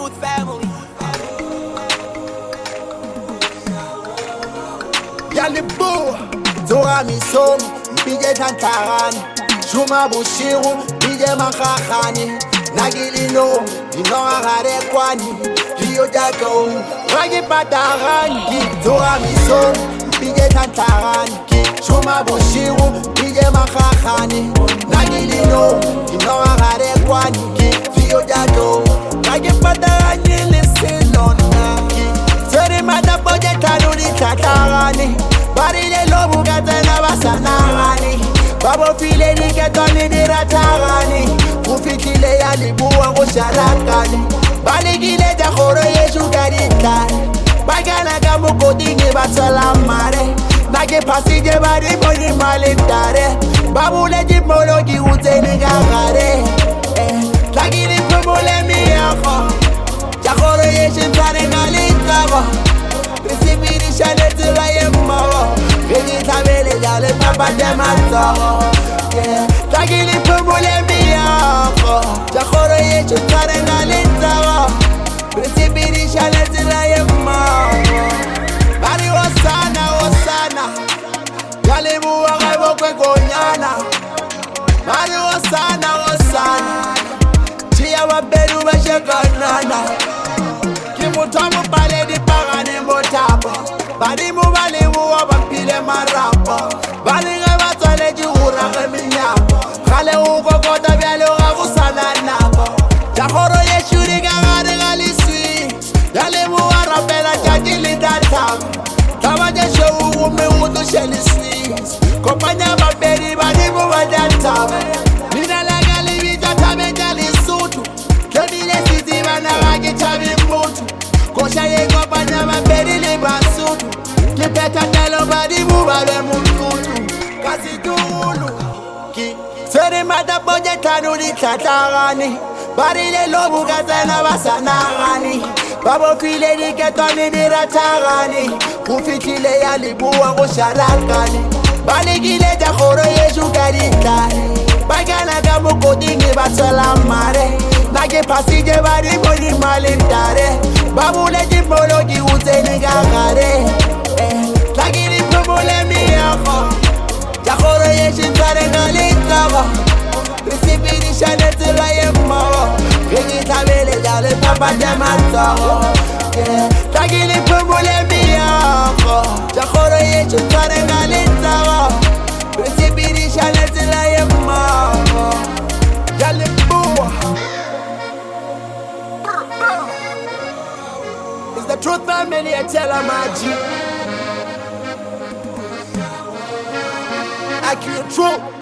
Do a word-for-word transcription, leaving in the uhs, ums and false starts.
Truth family. Yalibu, Zora Misom, Bige Tantarani, Shuma Bushiru, Bige Makahani, Nagilino, Dinora Harekwani, Rio Jago, Ragi Patarani, Zora Misom, Bige Tantarani, Shuma Bushiru, Bige Makahani, Nagilino, Dinora Harekwani, Rio Jago, Ragi Patarani, listen on Seri mata boje tanuri tatarani Bari le lobu katena basanarani Babo file ni ketoni ni ratarani Kufitile ya libuwa kusharakani Bali gile jakoro yeshu karikani Bagana kamu kodingi basalamare Nage pasije bari boni malintare Babu le jimologi uteni gagare Lagini pumule miyako Jakoro yeshu tare ngalitago Risipiri shale tiraye mmago Vini tabele jale papa demato Lagini pumule miyako Jakoro yeshu tare ngalitago Risipiri shale tiraye mmago Bari wasana wasana Jale muwa gaibo kwe konyana Bari wasana wasana Chia waberu bashekanana Kimutamu pale di pagane motapa Bali mu bali mu wabampile marapa Bali nge batole jihura nge minyapa Kale uko kota vyale uga kusana napa Jakoro yeshuri gagare galiswi Yale mu warapela jajili datama Tama jesho ugu mi utu sheli swiss Kompanya baberi bali mu wadatama Nina lagali vita tabe jali sutu Kebile sisi wana ragi chabi mutu Kosha yego banya maberi li basutu Kipeta telo badi mubabe mulutu Kasi tuulu Ki Seri mata boje tanuri tatarani Bari le lobu katena basanarani Babo file ni ketoni ni ratarani Kufitile ya libuwa kusharakani Bali gile jakoro yeshu karikani Bagana kamu kodingi basalamare Nage pasije bari boni malintare Babu le jimologi uteni gagare Lagini pumule miyako Jakoro yeshin tare ngalitago Risipiri shane tiraye mmago Vini tabele jale papa demato Lagini pumule miyako Jakoro yeshin tare ngalitago Risipiri shane tiraye mmago Yalibu It's the truth family, I tell her my G. Accurate truth.